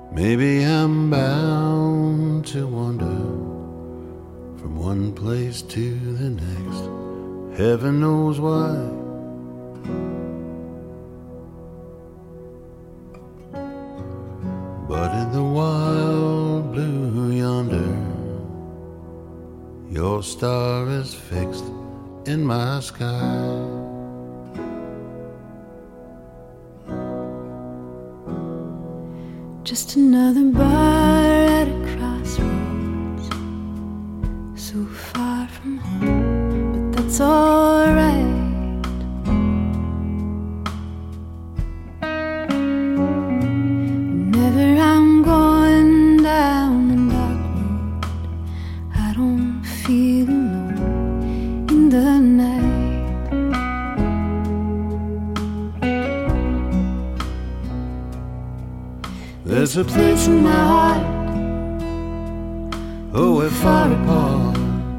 Maybe I'm bound to wander from one place to the next. Heaven knows why. But in the wild blue yonder, your star is fixed in my sky. Just another bar at a crossroads, so far from home, but that's alright. Whenever I'm going down the dark road, I don't feel alone in the night. There's a place in my heart, oh, we're far apart.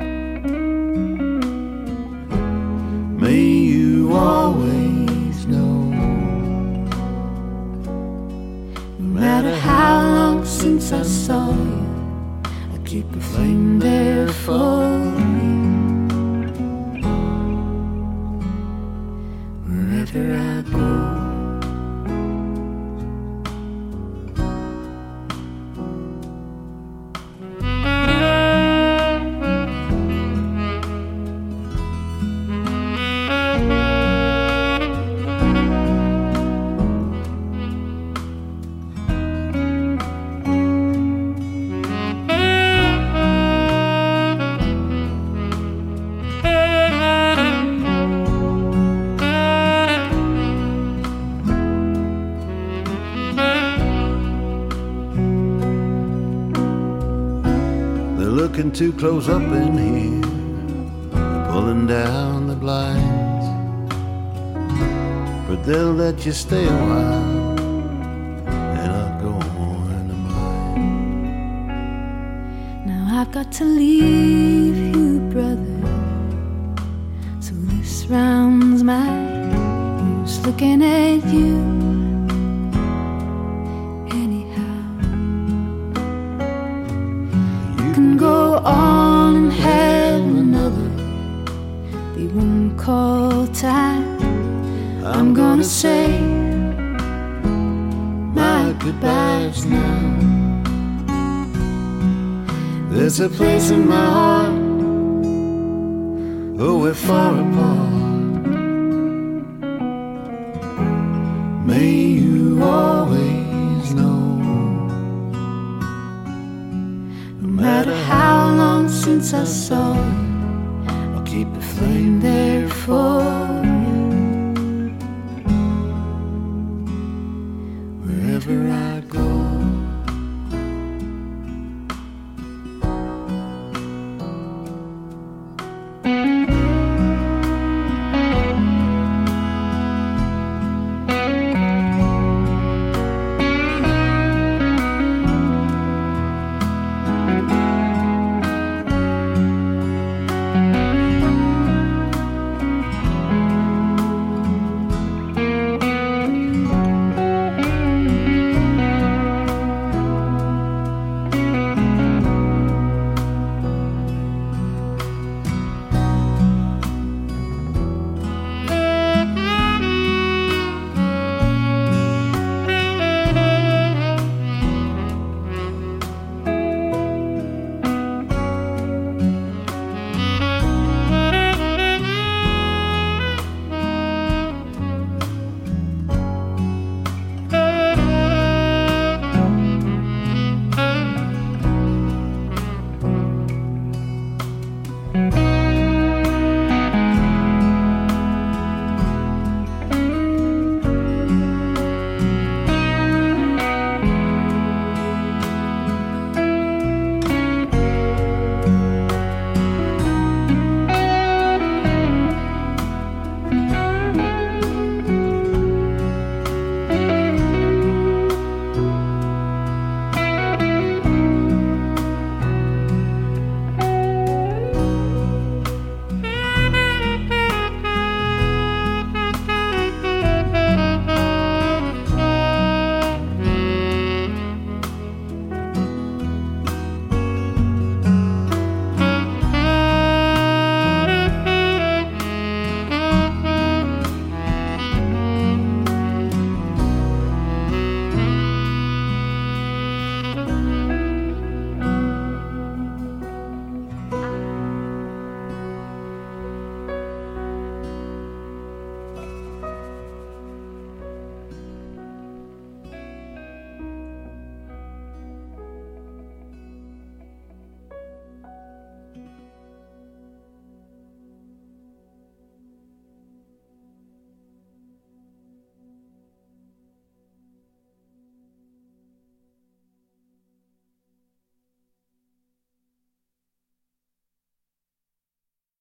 May you always know, No matter how long since I saw you, I keep a flame there for you. Wherever I go, looking too close up in here, they're pulling down the blinds, but they'll let you stay a while and I'll go on to mine. now I've got to leave you, brother, so this round's mine. Who's looking at you anyhow? You can go on and have another, they won't call time. I'm gonna say my goodbyes now. There's a place in my heart, oh, we're far apart. May you always know, No matter how long since I saw you, I'll keep a flame there for you. Wherever I go.